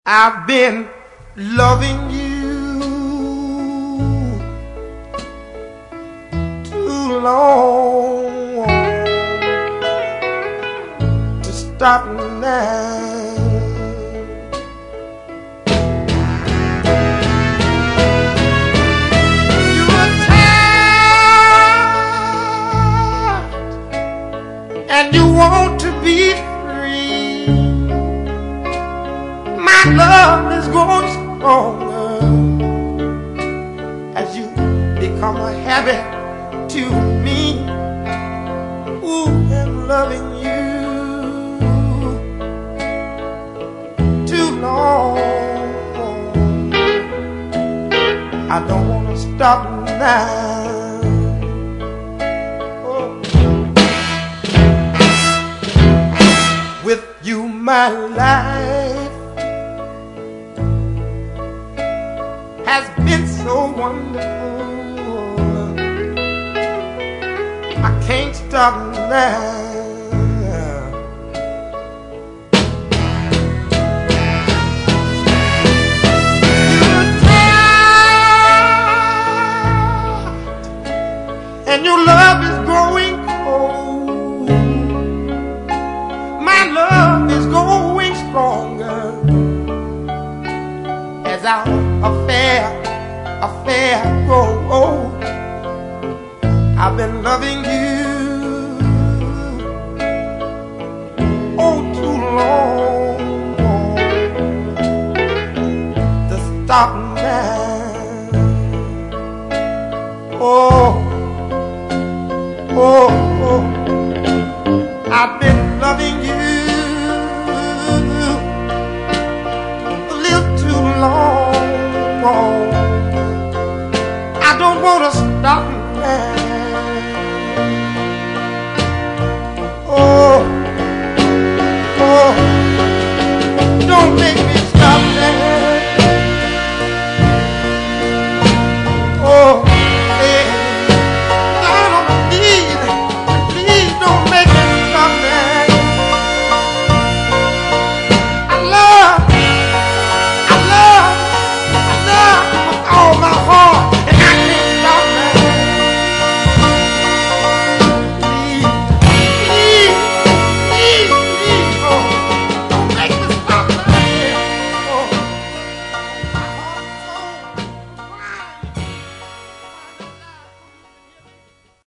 I've been loving you too long to stop now. You're tired and you want to be free. My love is growing stronger as you become a habit to me. Ooh, and loving you too long. I don't want to stop now. Oh. With you, my life has been so wonderful. I can't stop now. You're tired and your love is growing cold. My love is growing stronger as our affair grow old. I've been loving you oh too long to stop now. Oh, oh, oh, I've been loving you a little too long. I don't want to stop now. Oh, oh, don't make